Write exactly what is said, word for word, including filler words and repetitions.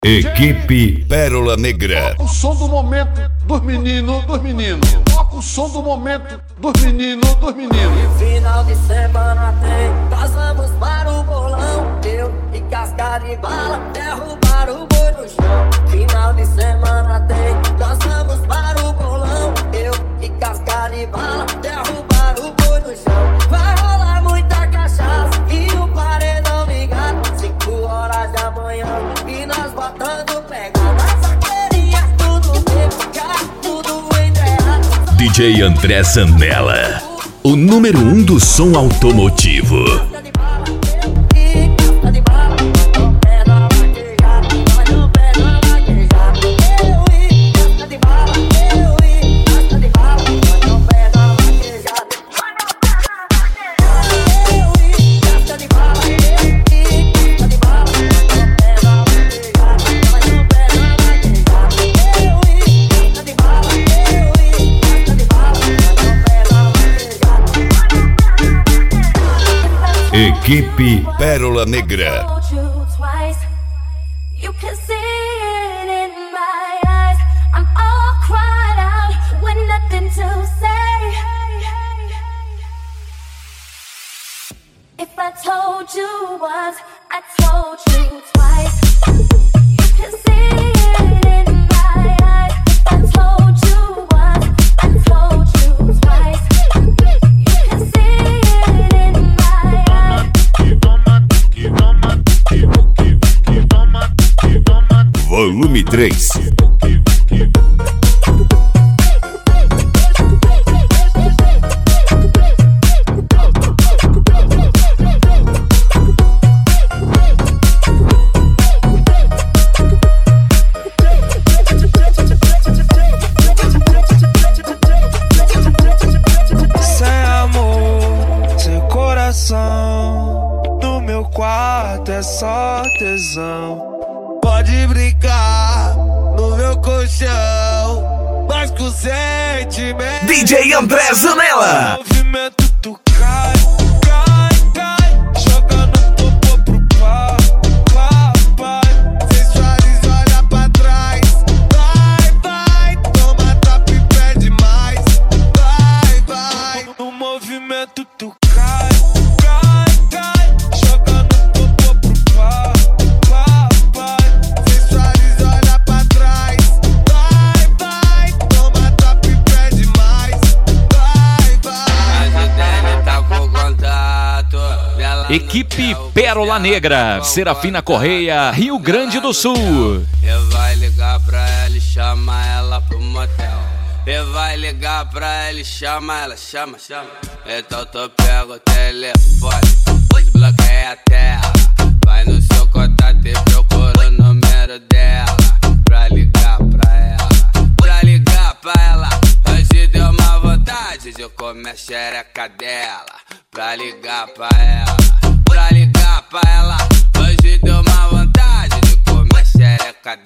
Equipe Pérola Negra. Toca o som do momento dos meninos, dos meninos. Toca o som do momento dos meninos, dos meninos. E final de semana tem, nós vamos para o bolão. Eu e cascar de bala, derrubar o boi no chão. Final de semana tem, nós vamos para o bolão. Eu e cascar de bala, derrubar o boi no chão. Vai rolar muita cachaça e o paredão ligado. Cinco horas da manhã e nós botando pegada. Saqueirinha, tudo bem, tudo enterrado. D J André Zanella, o número um do som automotivo. Equipe Pérola Negra. You can see it in my eyes. I'm all cried out with nothing to say. If I told you once, I told you twice. You can see it in my eyes. If I told you once, I told you twice. You can see it in my eyes. Volume três. Sem amor, sem coração, no meu quarto é só tesão. Pode brincar no meu colchão, mas com sentimento. D J André Zanella. O movimento tu cai, cai, cai, jogando popô pro pau, pau, pai. Sensuales, olha pra trás. Vai, vai, toma tapa e pede mais. Vai, vai, no movimento tu cai, cai, cai, jogando popô pro pau. Equipe Pérola Negra, Serafina Correia, Rio Grande do Sul. E vai ligar pra ela e chama ela pro motel. E vai ligar pra ela e chama ela, chama, chama. Então tu pega o telefone, desbloqueia a tela. Vai no seu contato e procura o número dela. Pra ligar pra ela, pra ligar pra ela. Hoje deu uma vontade de comer a xereca dela. Pra ligar pra ela, pra ligar pra ela.